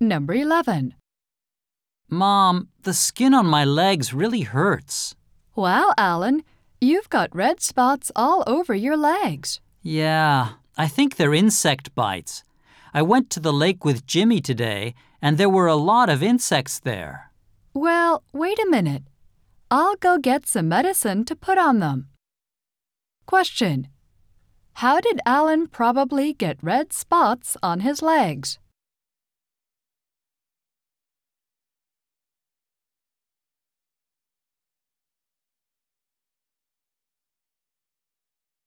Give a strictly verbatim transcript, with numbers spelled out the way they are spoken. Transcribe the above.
Number eleven. Mom, the skin on my legs really hurts. Wow, Alan, you've got red spots all over your legs. Yeah, I think they're insect bites. I went to the lake with Jimmy today, and there were a lot of insects there. Well, wait a minute. I'll go get some medicine to put on them. Question. How did Alan probably get red spots on his legs?